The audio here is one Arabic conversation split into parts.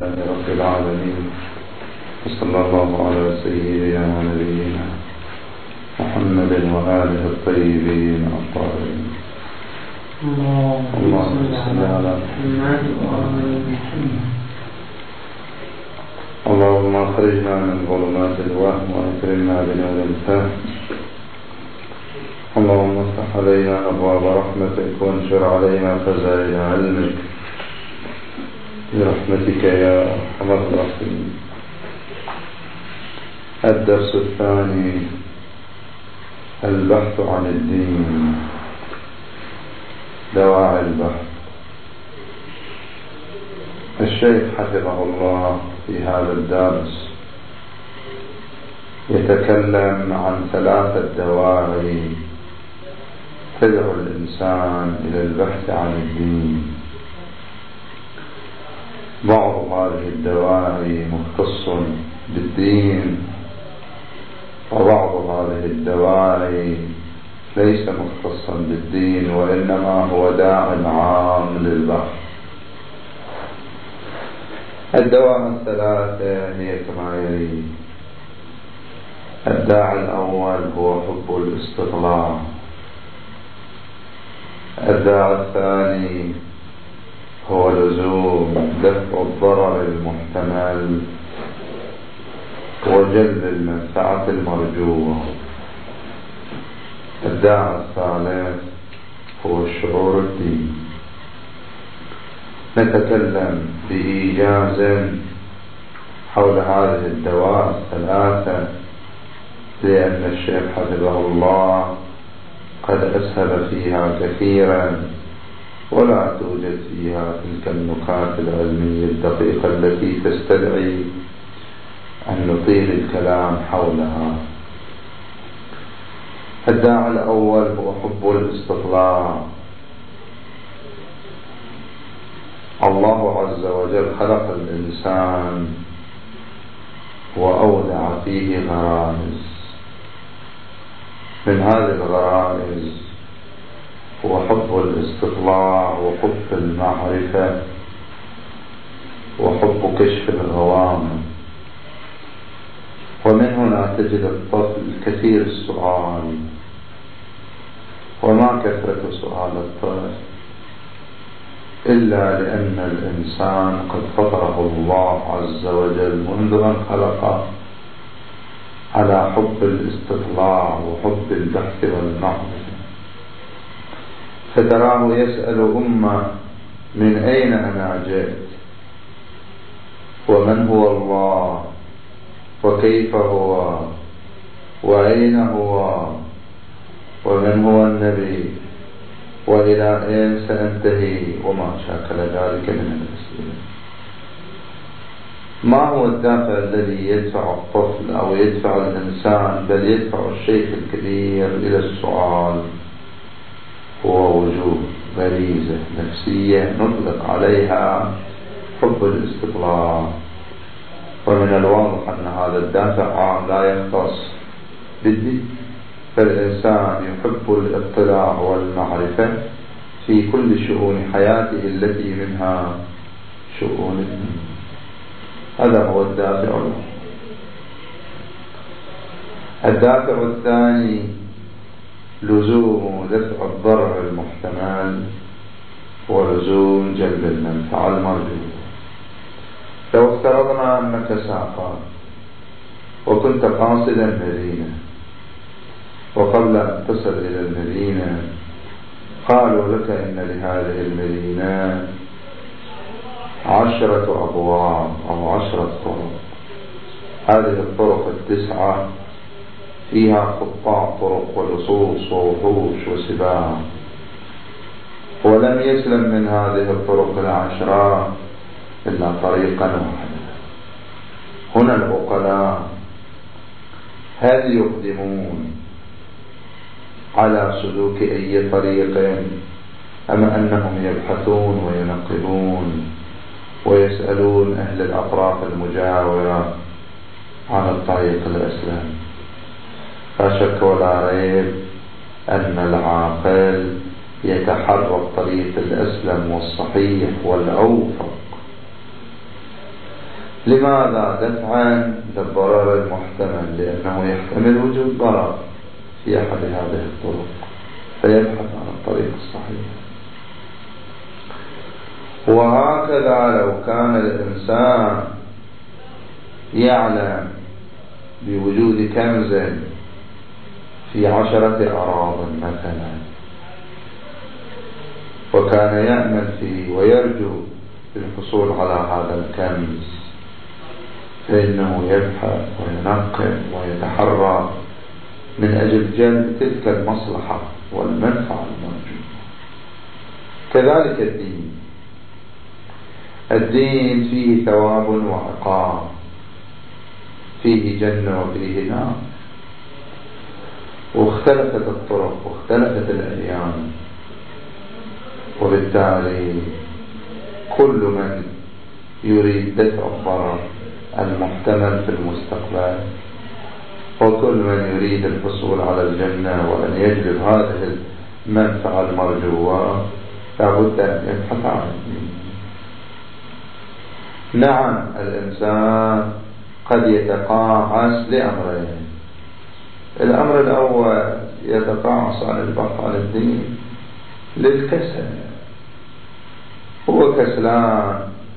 رب العالمين، وصلى الله على سيدنا ونبينا محمد وآله الطيبين الطاهرين. اللهم صل على محمد وآل محمد. اللهم اخرجنا من ظلمات الوهم واكرمنا بنور الفهم. اللهم افتح علينا ابواب رحمتك وانشر علينا خزائن علمك برحمتك يا ارحم الراحمين. الدرس الثاني: البحث عن الدين. دواعي البحث. الشيخ حفظه الله في هذا الدرس يتكلم عن 3 دواعي تدعو الإنسان إلى البحث عن الدين. بعض هذه الدواعي مختص بالدين، وبعض هذه الدواعي ليس مختصا بالدين، وإنما هو داع عام للبحث. الدواعي 3 هي كما يلي: الداعي الأول هو حب الاستطلاع، الداعي الثاني هو لزوم دفع الضرر المحتمل وجلب المنفعة المرجوة، الداعي الثالث هو الشعور الديني. نتكلم بإيجاز حول هذه الدواعي 3 لأن الشيخ حفظه الله قد أسهب فيها كثيرا، ولا توجد فيها تلك النقاط العلمية الدقيقة التي تستدعي أن نطيل الكلام حولها. الداعي الأول هو حب الاستطلاع. الله عز وجل خلق الإنسان وأودع فيه غرائز. من هذه الغرائز هو حب الاستطلاع وحب المعرفة وحب كشف الغوامض. ومن هنا تجد الطفل كثير السؤال. وما كثرة سؤال الطفل إلا لأن الإنسان قد فطره الله عز وجل منذ أن خلقه على حب الاستطلاع وحب البحث والمعرفة. فتراه يسأل أمه: من أين أنا جئت؟ ومن هو الله؟ وكيف هو؟ وأين هو؟ ومن هو النبي؟ وإلى أين سأنتهي؟ وما شاكل ذلك من الأسئلة. ما هو الدافع الذي يدفع الطفل أو يدفع الإنسان، بل يدفع الشيخ الكبير إلى السؤال؟ هو وجود غريزة نفسية نطلق عليها حب الاستطلاع. ومن الواضح أن هذا الدافع عام لا يختص بالدين، فالإنسان يحب الاطلاع والمعرفة في كل شؤون حياته التي منها شؤون الدين. هذا هو الدافع الأول. الدافع الثاني لزوم دفع الضرر المحتمل ولزوم جلب المنفعة المرجوة. لو افترضنا أنك ساقا وكنت قاصدا المدينة، وقبل أن تصل إلى المدينة قالوا لك إن لهذه المدينة 10 أبواب أو 10 طرق. هذه الطرق 9 فيها قطاع طرق ولصوص ووحوش وسباع، ولم يسلم من هذه الطرق 10 إلا طريقا واحدا. هنا العقلاء هل يقدمون على سلوك أي طريق، أم أنهم يبحثون وينقبون ويسألون أهل الأطراف المجاورة عن الطريق الأسلم؟ لا شك ولا ريب أن العاقل يتحرى الطريق الأسلم والصحيح والأوفق. لماذا؟ دفعا للضرر المحتمل، لأنه يحتمل وجود ضرر في أحد هذه الطرق، فيبحث عن الطريق الصحيح. وهكذا لو كان الإنسان يعلم بوجود كنز في 10 أراضٍ مثلا، وكان يأمل فيه ويرجو الحصول على هذا الكنز، فإنه يبحث وينقب ويتحرى من أجل جلب تلك المصلحة والمنفعة المرجوة. كذلك الدين فيه ثواب وعقاب، فيه جنة وفيه نار، واختلفت الطرق واختلفت الأديان، وبالتالي كل من يريد دفع الضرر المحتمل في المستقبل، وكل من يريد الحصول على الجنة وأن يجلب هذه المنفعة المرجوة لابد أن يبحث عن الدين. نعم، الإنسان قد يتقاعس لأمرين. الأمر الأول يتقاعس عن البحث عن الدين للكسل، هو كسلان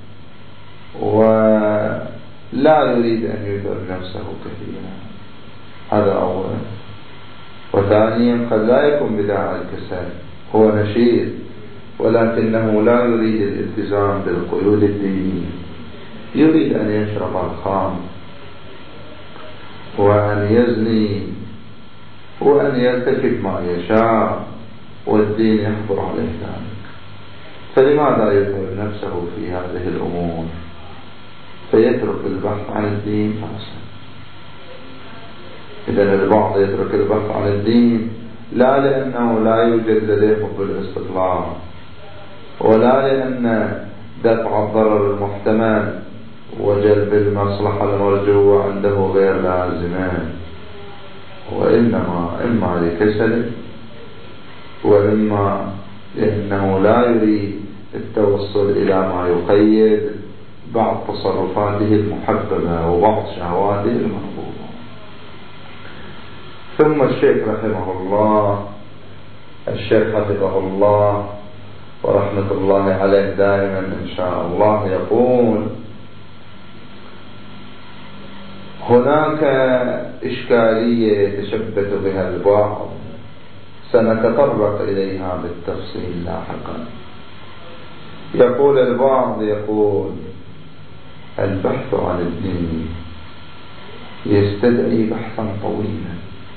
ولا يريد أن يتعب نفسه كثيرا، هذا أولا. وثانيا قد لا يكون بداعي الكسل، هو نشيط ولكنه لا يريد الالتزام بالقيود الدينية، يريد أن يشرب الخمر وأن يزني وأن يرتكب ما يشاء، والدين يحضر عليه ذلك. فلماذا يتعب نفسه في هذه الأمور فيترك البحث عن الدين أحسن؟ إذن البعض يترك البحث عن الدين لا لأنه لا يوجد لديه حب الاستطلاع، ولا لأن دفع الضرر المحتمل وجلب المصلحة المرجوة عنده غير لازمة، وإنما إما لكسل، وإما لأنه لا يريد التوصل إلى ما يقيد بعض تصرفاته المحببة وبعض شهواته المرغوبة. ثم الشيخ رحمه الله، الشيخ حفظه الله ورحمة الله عليه دائما إن شاء الله، يقول: هناك إشكالية يتشبث بها البعض سنتطرق إليها بالتفصيل لاحقا. يقول البعض البحث عن الدين يستدعي بحثا طويلا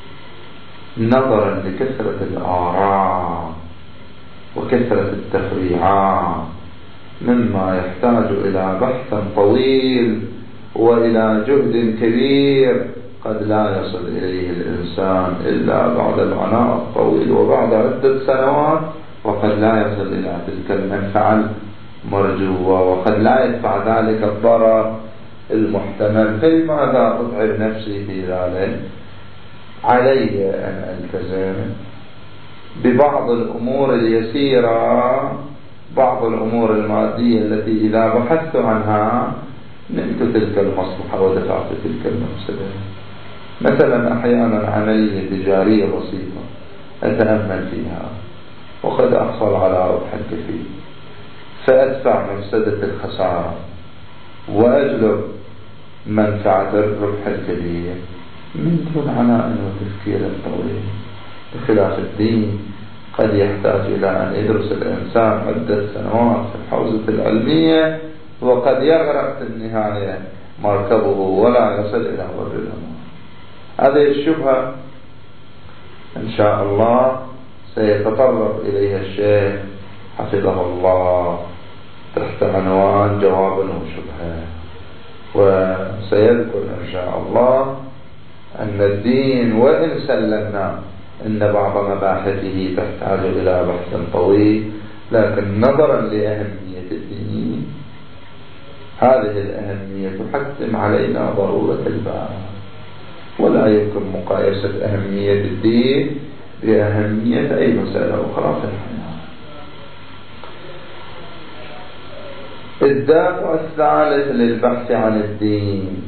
نظرا لكثرة الآراء وكثرة التفريعات، مما يحتاج إلى بحث طويل وإلى جهد كبير قد لا يصل إليه الإنسان إلا بعد العناء الطويل وبعد عدة سنوات، وقد لا يصل إلى تلك المنفعة المرجوة، وقد لا يدفع ذلك الضرر المحتمل. فلماذا أتعب نفسي في ذلك؟ علي أن ألتزم ببعض الأمور اليسيرة، بعض الأمور المادية التي إذا بحثت عنها نلت تلك المصلحة ودفعت تلك المفسدة. مثلا أحيانا عملية تجارية بسيطة أتأمل فيها وقد أحصل على ربح كثير، فأدفع مفسدة الخسارة وأجلب منفعة الربح الكبير من دون عناء وتفكير طويل. بخلاف الدين قد يحتاج إلى أن يدرس الإنسان عدة سنوات في الحوزة العلمية، وقد يغرق في النهاية مركبه ولا يصل إلى بر الأمان. هذه الشبهة إن شاء الله سيتطرق إليها الشيخ حفظه الله تحت عنوان جواب وشبهة، وسيذكر إن شاء الله أن الدين وإن سلمنا أن بعض مباحثه تحتاج إلى بحث طويل، لكن نظرا لأهمية الدين هذه الأهمية تحتم علينا ضرورة البحث، ولا يمكن مقايسة أهمية الدين بأهمية أي مسألة أخرى في الحياة. الدافع الثالث للبحث عن الدين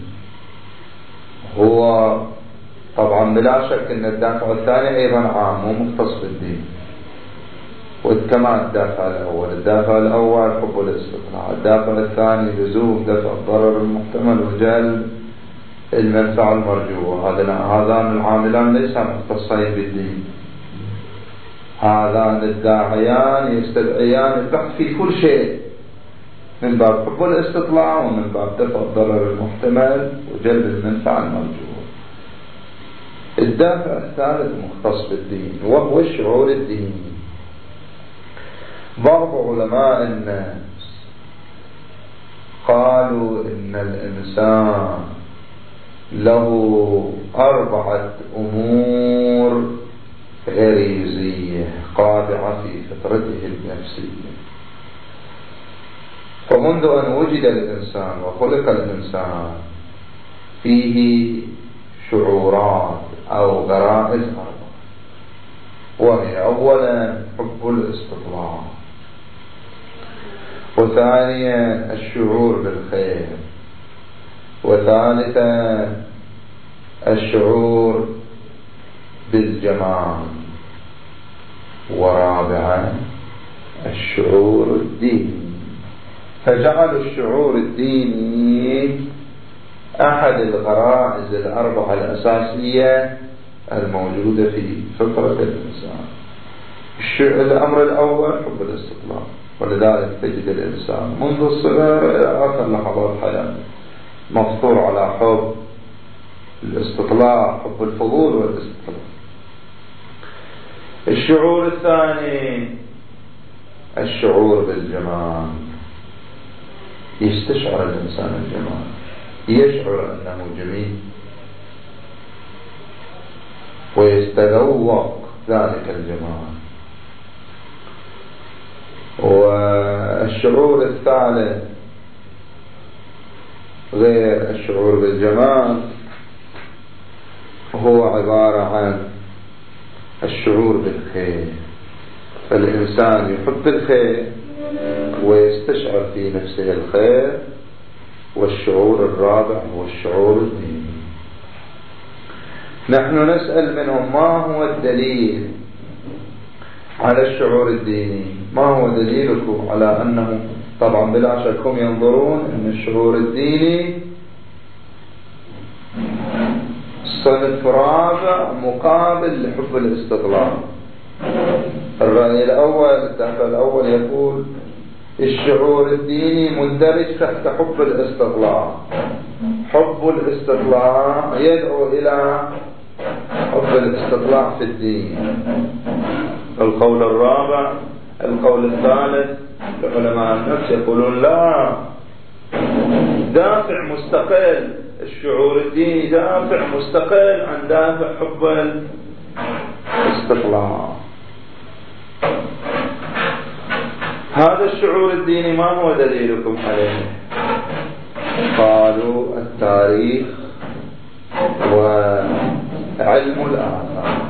هو طبعا بلا شك أن الدافع الثاني أيضا عام ومختص بالدين، وكما الدافع الأول حب الاستطلاع، الدافع الثاني لزوم دفع الضرر المحتمل وجلب المنفعة المرجوة. هذان العاملان ليس مختصين بالدين، هذان الداعيان يستدعيان البحث في كل شيء من باب حب الاستطلاع ومن باب دفع الضرر المحتمل وجلب المنفعة المرجوة. الدافع الثالث مختص بالدين وهو الشعور الديني. بعض علماء الناس قالوا إن الإنسان له 4 أمور غريزية قادعة في فطرته النفسية. فمنذ أن وجد الإنسان وخلق الإنسان فيه شعورات أو غرائز 4، وهي أولا حب الاستطلاع، وثانيا الشعور بالخير، وثالثا الشعور بالجمال، ورابعا الشعور الديني. فجعل الشعور الديني أحد الغرائز 4 الأساسية الموجودة في فطرة الإنسان. الأمر الأول حب الاستطلاع، ولذلك تجد الإنسان منذ الصغر إلى آخر لحظات حياته مفطور على حب الاستطلاع، حب الفضول والاستطلاع. الشعور الثاني الشعور بالجمال، يستشعر الإنسان الجمال، يشعر أنه جميل ويستذوق ذلك الجمال. والشعور الثالث غير الشعور بالجمال هو عبارة عن الشعور بالخير، فالإنسان يحب الخير ويستشعر في نفسه الخير. والشعور الرابع هو الشعور الديني. نحن نسأل منهم ما هو الدليل على الشعور الديني، ما هو دليلكم على أنه، طبعا بلا شك هم ينظرون أن الشعور الديني صنف رابع مقابل لحب الاستطلاع. الرأي الأول، الدافع الأول يقول الشعور الديني مندرج تحت حب الاستطلاع. حب الاستطلاع يدعو إلى حب الاستطلاع في الدين. القول الرابع، القول الثالث لعلماء النفس يقولون لا، دافع مستقل، الشعور الديني دافع مستقل عن دافع حب الاستطلاع. هذا الشعور الديني ما هو دليلكم عليه؟ قالوا التاريخ وعلم الآثار.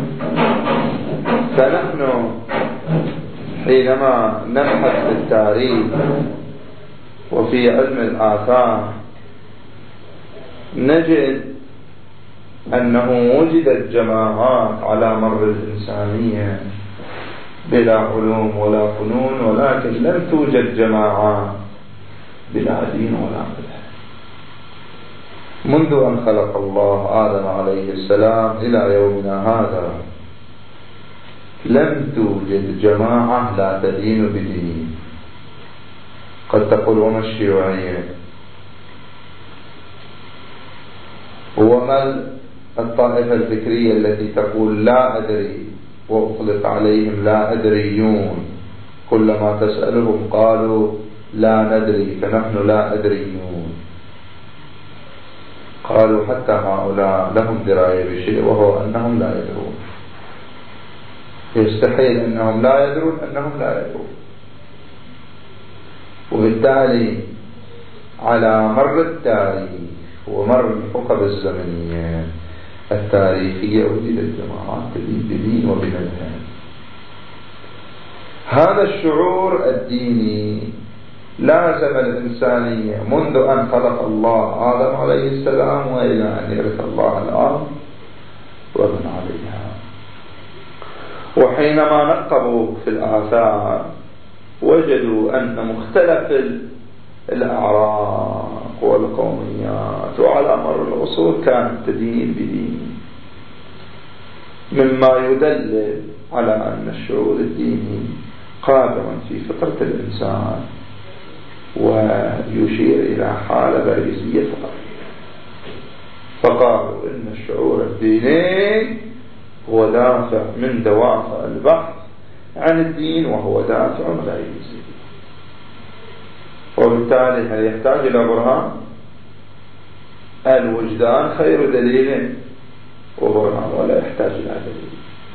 فنحن حينما نبحث في التاريخ وفي علم الآثار نجد أنه وجدت جماعات على مر الإنسانية بلا علوم ولا فنون، ولكن لم توجد جماعات بلا دين ولا قدر. منذ أن خلق الله آدم عليه السلام إلى يومنا هذا لم توجد جماعة لا تدين بدين. قد تقولون الشيوعية، وما الطائفة الفكرية التي تقول لا أدري وأطلق عليهم لا أدريون، كلما تسألهم قالوا لا ندري فنحن لا أدريون. قالوا حتى هؤلاء لهم دراية بشيء وهو أنهم لا يدرون. يستحيل أنهم لا يدرون أنهم لا يدرون. وبالتالي على مر التاريخ ومر الحقب الزمنية التاريخية وجدت جماعات بدين وبمذهب. هذا الشعور الديني لازم الإنسانية منذ أن خلق الله آدم عليه السلام وإلى أن يرث الله الأرض ومن عليها. وحينما نقبوا في الآثار وجدوا أن مختلف الأعراق والقوميات وعلى مر العصور كانت تدين بدين، مما يدلل على أن الشعور الديني قادر في فطرة الإنسان ويشير إلى حالة غريزية فطرية. فقالوا إن الشعور الديني هو دافع من دوافع البحث عن الدين، وهو دافع غريزي، وبالتالي هل يحتاج إلى برهان؟ الوجدان خير دليل وبرهان، ولا يحتاج إلى دليل.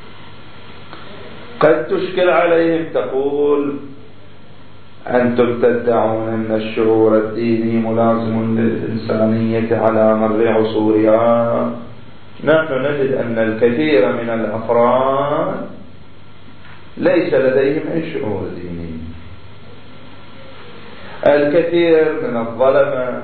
قد تشكل عليهم تقول أنتم تدعون أن الشعور الديني ملازم للإنسانية على مر عصورها. نحن نجد أن الكثير من الأفراد ليس لديهم أي شعور ديني. الكثير من الظلمة،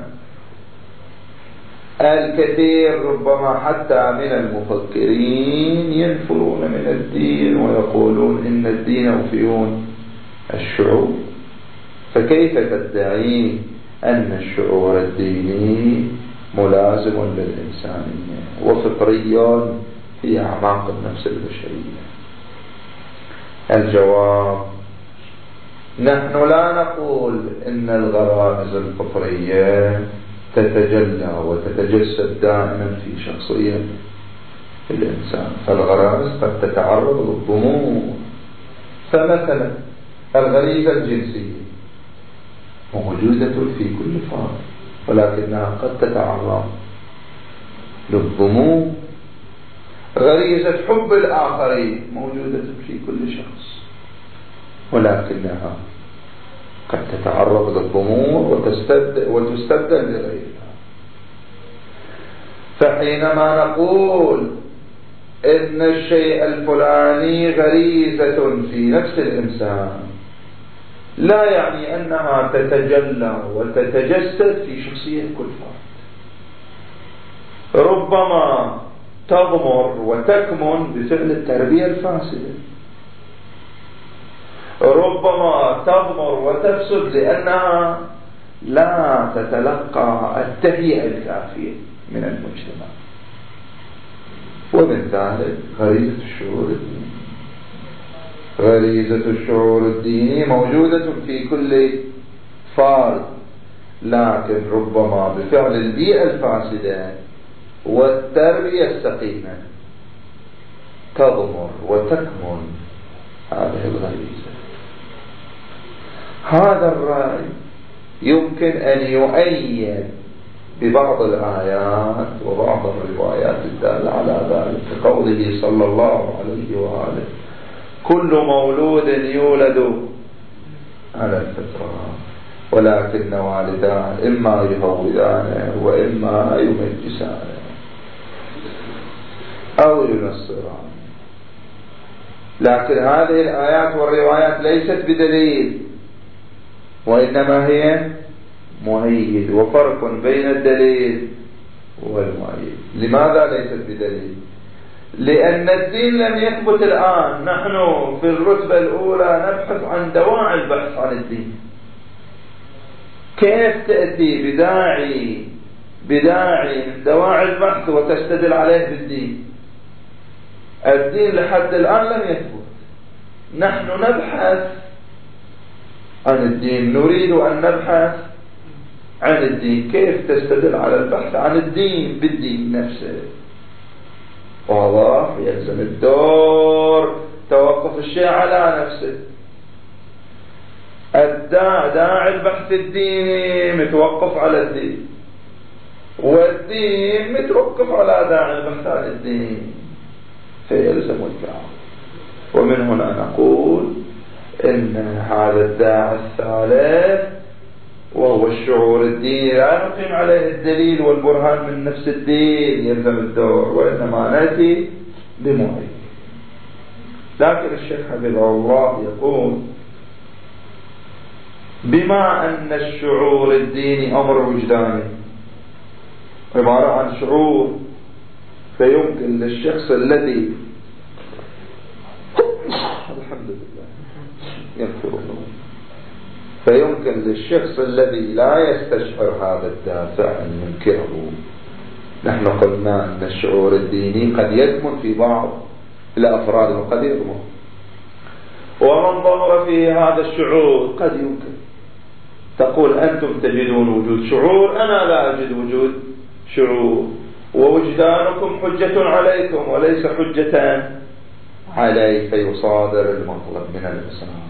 الكثير ربما حتى من المفكرين ينفرون من الدين ويقولون إن الدين يوفيون الشعور. فكيف تدعي أن الشعور الديني ملازم للإنسانية وفطري في أعماق النفس البشرية؟ الجواب: نحن لا نقول إن الغرائز الفطرية تتجلى وتتجسد دائما في شخصية الإنسان، فالغرائز قد تتعرض للضمور. فمثلا الغريزة الجنسية موجودة في كل فرد، ولكنها قد تتعرض للضمور. غريزة حب الآخرين موجودة في كل شخص، ولكنها قد تتعرض للضمور وتستبدل بغيرها. فحينما نقول إن الشيء الفلاني غريزة في نفس الإنسان، لا يعني أنها تتجلى وتتجسد في شخصية كل فرد. ربما تضمر وتكمن بفعل التربية الفاسدة، ربما تضمر وتفسد لأنها لا تتلقى التهيئة الكافية من المجتمع. ومن ذلك غريزة الشعور الديني. غريزة الشعور الديني موجودة في كل فرد، لكن ربما بفعل البيئة الفاسدة والتربية السقيمة تضمر وتكمن هذه الغريزة. هذا الرأي يمكن أن يؤيد ببعض الآيات وبعض الروايات الدالة على ذلك، كقوله صلى الله عليه وآله: كل مولود يولد على الفطرة، ولكن والداه إما يهودانه وإما يمجسانه أو ينصرانه. لكن هذه الآيات والروايات ليست بدليل، وإنما هي مؤيد، وفرق بين الدليل والمؤيد. لماذا ليست بدليل؟ لأن الدين لم يثبت الآن. نحن في الرتبة الأولى نبحث عن دواعي البحث عن الدين. كيف تأتي بداعي من دواعي البحث وتستدل عليه بالدين؟ الدين لحد الآن لم يثبت. نحن نبحث عن الدين، نريد أن نبحث عن الدين. كيف تستدل على البحث عن الدين بالدين نفسه؟ واضح؟ يلزم الدور توقف الشيء على نفسه. داعي البحث الديني متوقف على الدين، والدين متوقف على داعي البحث عن الدين، فيلزم الدعوة. ومن هنا نقول إن هذا الداعي الثالث وهو الشعور الديني لا نقيم عليه الدليل والبرهان من نفس الدين يلزم الدور، وإنما نأتي بمؤيد. لكن الشيخ حفظه الله يقول بما أن الشعور الديني أمر وجداني، عبارة عن شعور، فيمكن للشخص الذي الحمد لله يغفر الله، فيمكن للشخص الذي لا يستشعر هذا الدافع أن ينكره. نحن قلنا أن الشعور الديني قد يكمن في بعض الأفراد وقد يكمن، ومن ظهر في هذا الشعور قد يمكن تقول أنتم تجدون وجود شعور، أنا لا أجد وجود شعور، ووجدانكم حجة عليكم وليس حجة علي، فيصادر المطلب من الإسلام.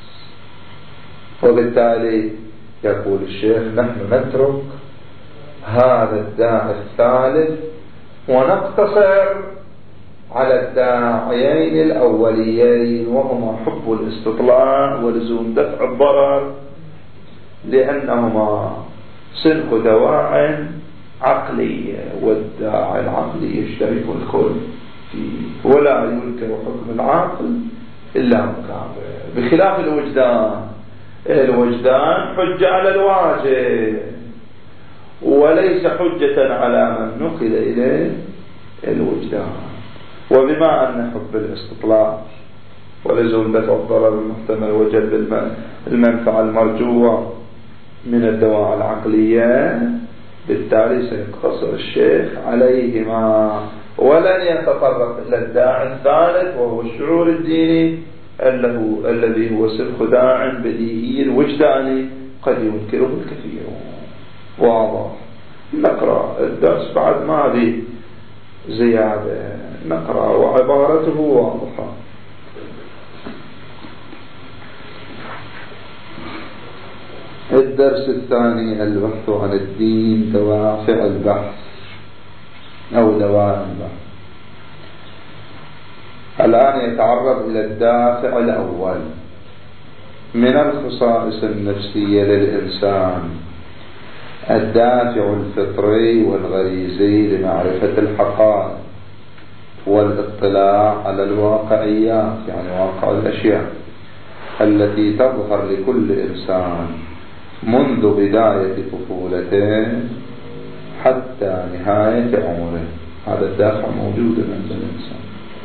وبالتالي يقول الشيخ نحن نترك هذا الداعي الثالث ونقتصر على الداعيين الأوليين، وهما حب الاستطلاع ولزوم دفع الضرر، لأنهما سنخ دواع عقلية، والداعي العقلي يشترك الكل فيه، ولا ينكر حكم العقل إلا مكابر، بخلاف الوجدان. الوجدان حجة على الواجب وليس حجة على من نقل إليه الوجدان. وبما أن حب الاستطلاع ولزوم دفع الضرر المحتمل وجلب المنفعة المرجوة من الدواعي العقلية، بالتالي سيقتصر الشيخ عليهما، ولن يتطرق إلى الداعي الثالث وهو الشعور الديني الذي هو سلخ داع بديهي وجداني قد ينكره الكثير. واضح؟ نقرأ الدرس بعد ما به زيادة، نقرأ وعبارته واضحة. الدرس الثاني البحث عن الدين، دوافع البحث أو دواعي البحث. الآن يتعرض إلى الدافع الأول من الخصائص النفسية للإنسان، الدافع الفطري والغريزي لمعرفة الحقائق والاطلاع على الواقعيات، يعني واقع الأشياء التي تظهر لكل إنسان منذ بداية طفولته حتى نهاية عمره. هذا الدافع موجود عند الإنسان،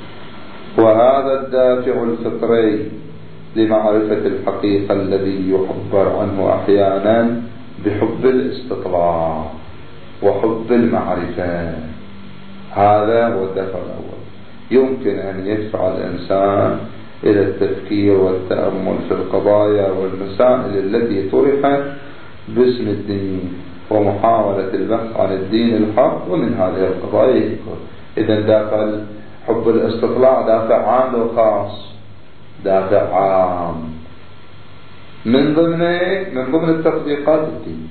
وهذا الدافع الفطري لمعرفة الحقيقة الذي يعبر عنه أحيانا بحب الاستطلاع وحب المعرفة، هذا هو الدافع الأول. يمكن أن يدفع الإنسان إلى التفكير والتأمل في القضايا والمسائل التي طرحت باسم الدين ومحاولة البحث عن الدين الحق ومن هذه القضايا. إذا دافع حب الاستطلاع دافع عام أو خاص؟ دافع عام، من ضمن التطبيقات الدين.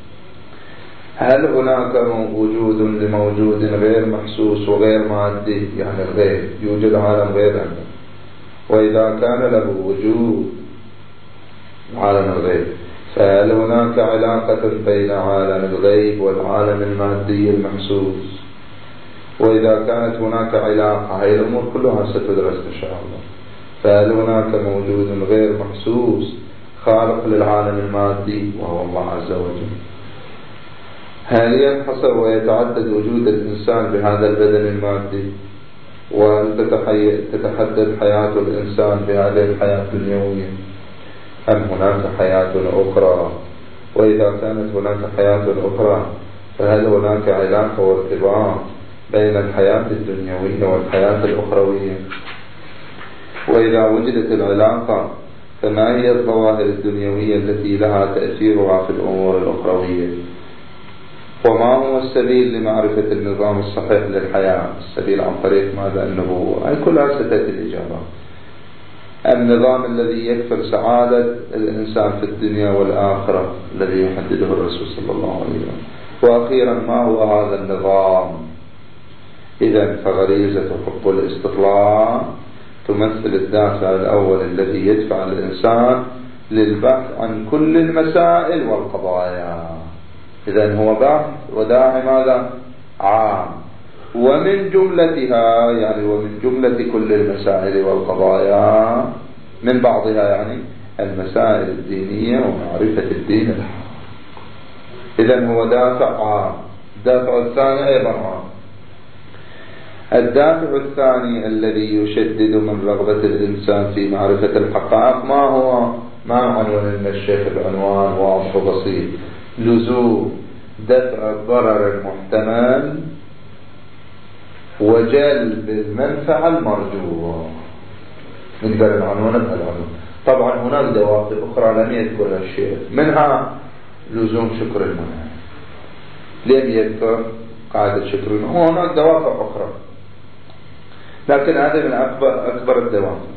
هل هناك وجود لموجود غير محسوس وغير مادي، يعني الغير، يوجد عالم غير عنده، وإذا كان له وجود عالم الغيب، فهل هناك علاقة بين عالم الغيب والعالم المادي المحسوس؟ وإذا كانت هناك علاقة، هذه الأمور كلها ستدرس إن شاء الله. فهل هناك موجود غير محسوس خالق للعالم المادي وهو الله عز وجل؟ هل ينحصر ويتعدد وجود الإنسان بهذا البدن المادي؟ وهل تتحدد حياة الإنسان بهذه الحياة الدنيوية؟ أم هناك حياة أخرى؟ وإذا كانت هناك حياة أخرى فهل هناك علاقة وارتباط بين الحياة الدنيوية والحياة الأخروية؟ وإذا وجدت العلاقة فما هي الظواهر الدنيوية التي لها تأثيرها في الأمور الأخروية؟ وما هو السبيل لمعرفة النظام الصحيح للحياة؟ السبيل عن طريق ماذا؟ النبوة. أي كلها ستأتي الإجابة. النظام الذي يكفل سعادة الإنسان في الدنيا والآخرة الذي يحدده الرسول صلى الله عليه وسلم. وأخيرا ما هو هذا النظام؟ إذن فغريزة حب الاستطلاع تمثل الدافع الأول الذي يدفع الإنسان للبحث عن كل المسائل والقضايا. إذن هو بحث وداعي ماذا؟ عام، ومن جملتها يعني ومن جملة كل المسائل والقضايا من بعضها يعني المسائل الدينية ومعرفة الدين الحق. إذن هو دافع عام. الدافع الثاني أيضا عام. الدافع الثاني الذي يشدد من رغبة الإنسان في معرفة الحقائق ما هو؟ ما عنوان لنا الشيخ العنوان واضح وبسيط: لزوم دفع الضرر المحتمل وجلب المنفعة المرجوة. نقدر العنوان بهالعنوان. طبعا هناك دوافع أخرى لم يذكرها الشيخ، منها لزوم شكر المنعم، لم يذكر قاعدة شكر المنعم، وهناك دوافع أخرى، لكن هذا من أكبر الدوافع.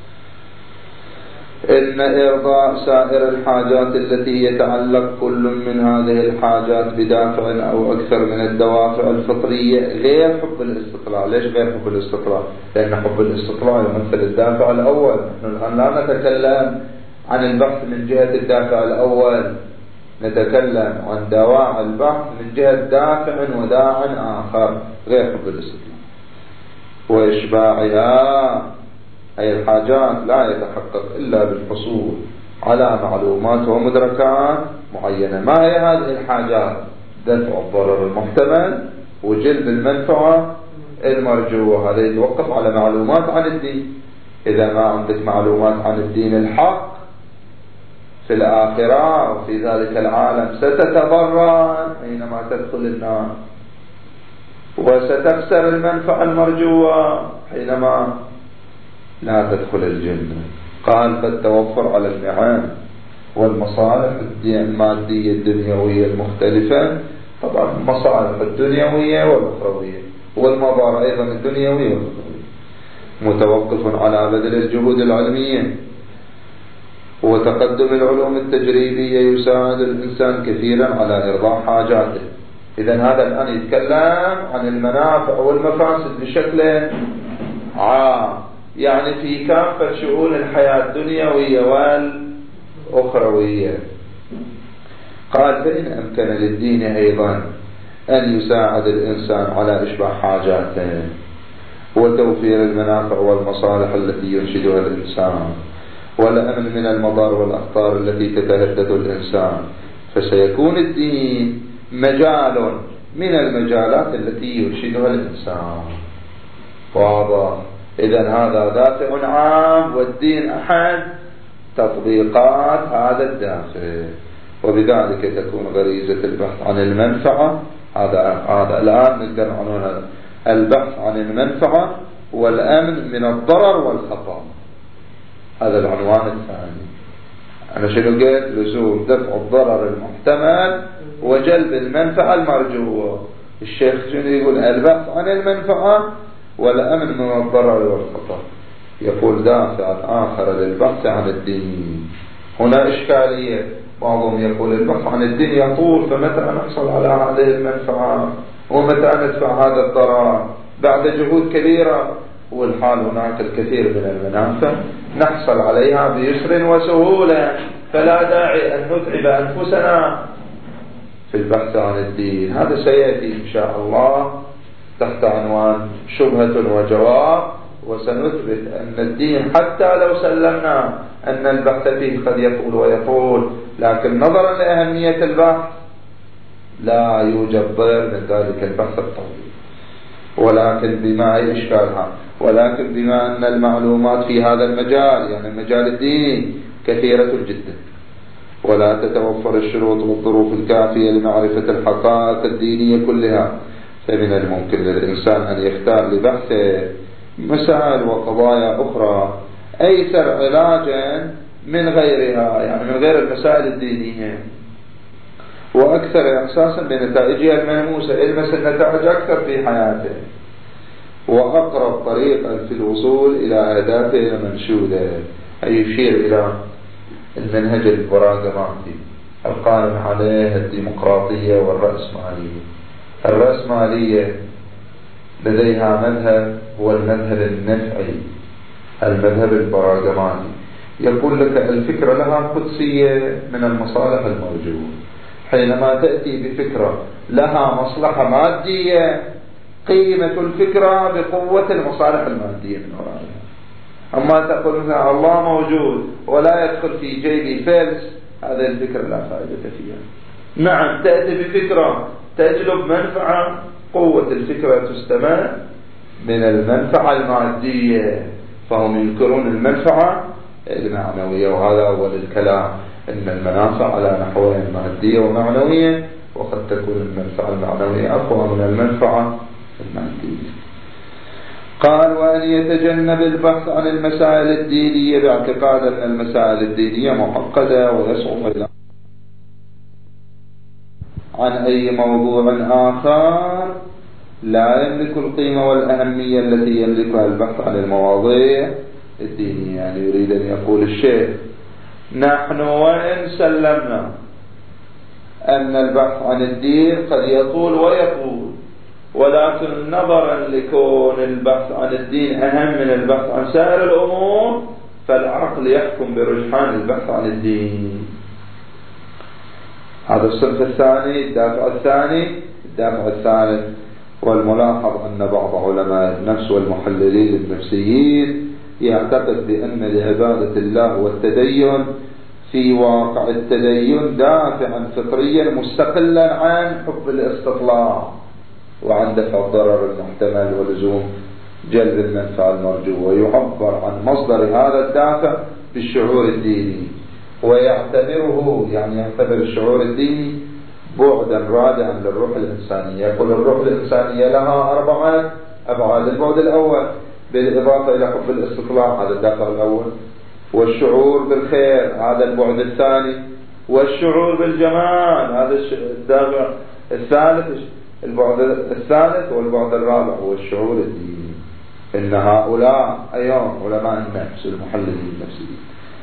إن إرضاء سائر الحاجات التي يتعلق كل من هذه الحاجات بدافع أو أكثر من الدوافع الفطرية غير حب الاستطلاع. ليش غير حب الاستطلاع؟ لأن حب الاستطلاع يمثل الدافع الأول. نحن الآن لا نتكلم عن البحث من جهة الدافع الأول، نتكلم عن دواعي البحث من جهة دافع وداع آخر غير حب الاستطلاع. وإشباعها، أي الحاجات لا يتحقق إلا بالحصول على معلومات ومدركات معينة. ما هي هذه الحاجات؟ دفع الضرر المحتمل وجلب المنفعة المرجوة. هذا يتوقف على معلومات عن الدين. إذا ما عندك معلومات عن الدين الحق في الآخرة وفي ذلك العالم ستتضرر حينما تدخل النار، وستخسر المنفعة المرجوة حينما لا تدخل الجنة. قال فالتوفر على النعم والمصالح المادية الدنيوية المختلفة، طبعا المصالح الدنيوية والأخروية والمضار أيضا الدنيوية والأخروية، متوقف على بذل الجهود العلمية وتقدم العلوم التجريبية يساعد الإنسان كثيرا على إرضاء حاجاته. إذن هذا الآن يتكلم عن المنافع والمفاسد بشكل عام، يعني في كافة شؤون الحياة الدنيوية والأخروية. قال فإن أمكن للدين أيضا أن يساعد الإنسان على إشباع حاجاته وتوفير المنافع والمصالح التي يرشدها الإنسان والأمن من المضار والأخطار التي تتهدد الإنسان، فسيكون الدين مجال من المجالات التي يرشدها الإنسان. واضح؟ إذن هذا دافع عام، والدين أحد تطبيقات هذا الدافع، وبذلك تكون غريزة البحث عن المنفعة. هذا الآن نقدر عنوان البحث عن المنفعة والأمن من الضرر والخطر. هذا العنوان الثاني. أنا شنو قلت؟ لزوم دفع الضرر المحتمل وجلب المنفعة المرجوة. الشيخ شنو يقول؟ البحث عن المنفعة والأمن من الضرر والخطر. يقول دافع آخر للبحث عن الدين. هنا إشكالية، بعضهم يقول البحث عن الدين يطول، فمتى نحصل على هذه المنفعة ومتى ندفع هذا الضرر بعد جهود كبيرة؟ والحال هناك الكثير من المنافع نحصل عليها بيسر وسهولة، فلا داعي أن نتعب أنفسنا في البحث عن الدين. هذا سيأتي إن شاء الله تحت عنوان شبهة وجواب، وسنثبت أن الدين حتى لو سلمنا أن البحث فيه قد يطول ويطول، لكن نظرا لأهمية البحث لا يوجد ضير من ذلك البحث الطويل. ولكن بما إشكالها، ولكن بما أن المعلومات في هذا المجال، يعني المجال الديني، كثيرة جدا، ولا تتوفر الشروط والظروف الكافية لمعرفة الحقائق الدينية كلها، فمن الممكن للإنسان أن يختار لبحثه مسائل وقضايا أخرى أيسر علاجا من غيرها، يعني من غير المسائل الدينية، وأكثر إحساسا بنتائجها الملموسة، يلمس النتائج أكثر في حياته، وأقرب طريقا في الوصول إلى أهدافه المنشودة. أي يشير إلى المنهج البراغماتي القائم عليه الديمقراطية والرأسمالية. الرأسمالية لديها مذهب هو المذهب النفعي، المذهب البراغماتي يقول لك الفكرة لها قدسية من المصالح المرجوة. حينما تأتي بفكرة لها مصلحة مادية، قيمة الفكرة بقوة المصالح المادية من ورائها. أما تقول مثلا الله موجود ولا يدخل في جيبي فلس، هذه الفكرة لا فائدة فيها. نعم تأتي بفكرة تجلب منفعة، قوة الفكرة تستمع من المنفعة المادية، فهم ينكرون المنفعة المعنوية. وهذا أول الكلام، إن المنافع على نحوين مادية ومعنوية، وقد تكون المنفعة المعنوية أقوى من المنفعة المادية. قال وأن يتجنب البحث عن المسائل الدينية باعتقاد أن المسائل الدينية معقدة ويصعب عن أي موضوع آخر لا يملك القيمة والأهمية التي يملكها البحث عن المواضيع الدينية. يعني يريد أن يقول الشيخ نحن وإن سلمنا أن البحث عن الدين قد يطول ويطول، ولكن نظرا لكون البحث عن الدين أهم من البحث عن سائر الأمور، فالعقل يحكم برجحان البحث عن الدين. هذا الصنف الثاني. الدافع الثاني. الدافع الثالث، والملاحظ أن بعض علماء النفس والمحللين النفسيين يعتقد بأن لعبادة الله والتدين في واقع التدين دافعا فطريا مستقلا عن حب الاستطلاع وعن دفع الضرر المحتمل ولزوم جلب المنفعة المرجوة، ويعبر عن مصدر هذا الدافع بالشعور الديني، ويعتبره يعني يعتبر الشعور الديني بعدا رادعا للروح الإنسانية. يقول الروح الإنسانية لها 4 أبعاد. البعد الأول بالإضافة إلى حب الاستطلاع، هذا الدافع الأول، والشعور بالخير هذا البعد الثاني، والشعور بالجمال هذا الدافع الثالث. البعد الثالث والبعد الرابع هو الشعور الديني. إن هؤلاء أيام علماء النفس المحللين النفسيين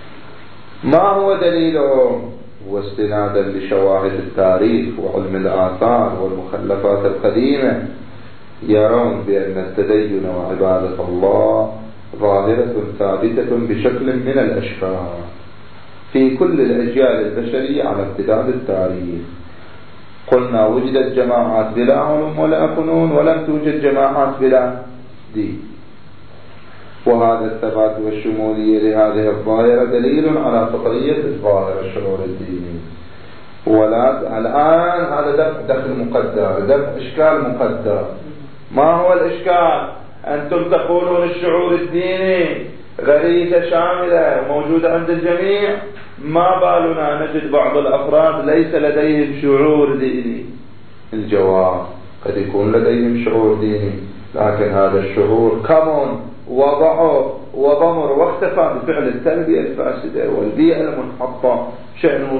ما هو دليلهم؟ واستنادا لشواهد التاريخ وعلم الآثار والمخلفات القديمة يرون بأن التدين وعبادة الله ظاهرة ثابتة بشكل من الأشكال في كل الأجيال البشرية على امتداد التاريخ. قلنا وجدت جماعات بلا علم ولا فنون، ولم توجد جماعات بلا دين. وهذا الثبات والشمولية لهذه الظاهرة دليل على فطرية الظاهرة الشعور الديني. ولا الآن هذا دخل مقدر، دفع إشكال مقدر. ما هو الإشكال؟ أنتم تقولون الشعور الديني غريزة شاملة وموجودة عند الجميع، ما بالنا نجد بعض الأفراد ليس لديهم شعور ديني؟ الجواب قد يكون لديهم شعور ديني، لكن هذا الشعور كمن وضعف وضمر واختفى بفعل التربية الفاسدة والبيئة المنحطة. شأنه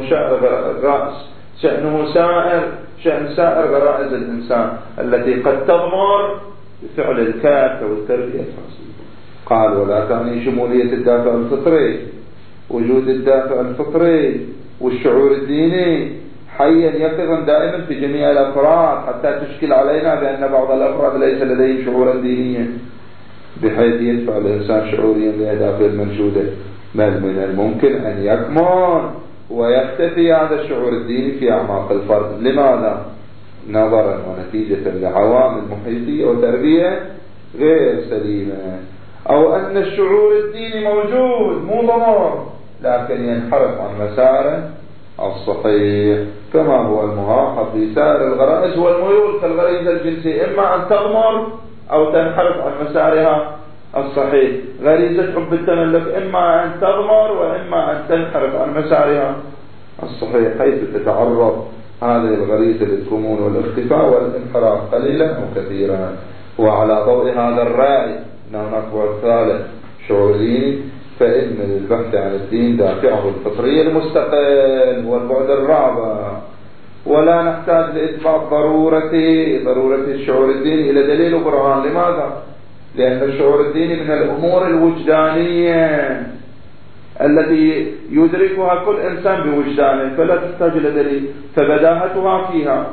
شأن سائر غرائز الإنسان التي قد تضمر بفعل الكافة والتربية الفاسدة. قال ولا تعني شمولية الدافع الفطري، وجود الدافع الفطري والشعور الديني حيا يقظا دائما في جميع الأفراد، حتى تشكل علينا بأن بعض الأفراد ليس لديهم شعورا دينيا بحيث يدفع الإنسان شعوريا لأهدافه المنشودة، بل من الممكن أن يكمن ويختفي هذا الشعور الديني في أعماق الفرد. لماذا؟ نظرا ونتيجة لعوامل محيطية وتربية غير سليمة، أو أن الشعور الديني موجود مو ضمر لكن ينحرف عن مساره الصحيح، كما هو الملاحظ في سائر الغرائز والميول كالغريزة الجنسية، إما أن تضمر أو تنحرف عن مسارها الصحيح. غريزة حب التملك إما أن تضمر وإما أن تنحرف عن مسارها الصحيح، حيث تتعرض هذه الغريزة للكمون والاختفاء والانحراف قليلا أو كثيرا. وعلى ضوء هذا الرأي أن هناك بعد ثالث شعوري، فإن للبحث عن الدين دافعه الفطري المستقل والبعد الرابع، ولا نحتاج لإثبات ضرورة الشعور الديني إلى دليل وبرهان. لماذا؟ لأن الشعور الديني من الأمور الوجدانية التي يدركها كل إنسان بوجدانه، فلا تحتاج إلى دليل، فبداهتها فيها.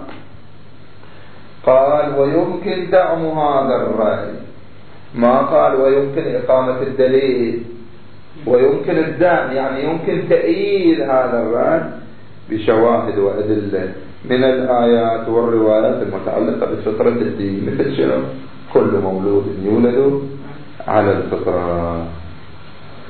قال ويمكن دعم هذا الرأي، ما قال ويمكن إقامة الدليل، ويمكن الدعم يعني يمكن تأييد هذا الرأي بشواهد وأدلة من الآيات والروايات المتعلقة بفطرة الدين، مثل شنو؟ كل مولود يولد على الفطرة.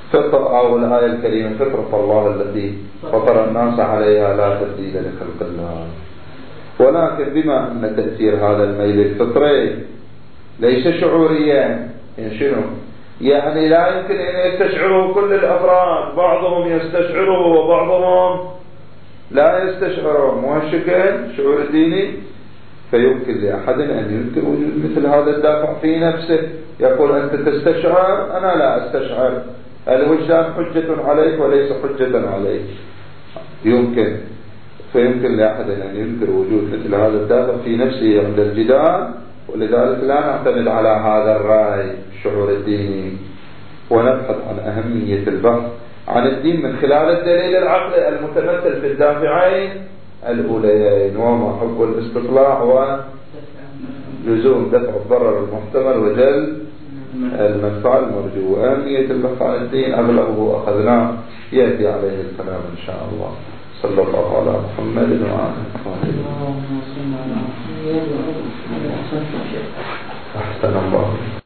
فطر، أو الآية الكريمة فطرة الله التي فطر الناس عليها لا تبديل لخلق الله. ولكن بما أن تأثير هذا الميل الفطري ليس شعوريا، يعني شنو؟ يعني لا يمكن أن يستشعره كل الأفراد، بعضهم يستشعره وبعضهم لا يستشعره، مو هالشكل شعور الديني. فيمكن لأحد أن ينكر وجود مثل هذا الدافع في نفسه، يقول أنت تستشعر أنا لا أستشعر، الوجدان حجة عليك وليس حجة عليك. يمكن، فيمكن لأحد أن ينكر وجود مثل هذا الدافع في نفسه عند الجدال، ولذلك لا نعتمد على هذا الرأي الشعور الديني، ونبحث عن أهمية البحث عن الدين من خلال الدليل العقلي المتمثل في الدافعين الأوليين، وهما حب الاستطلاع ولزوم دفع الضرر المحتمل وجلب المنفعة المرجو. وأهمية البحث عن الدين أغلبه أخذناه، يأتي عليه الكلام إن شاء الله. صلى الله على محمد وعلى آله. أحسن الله.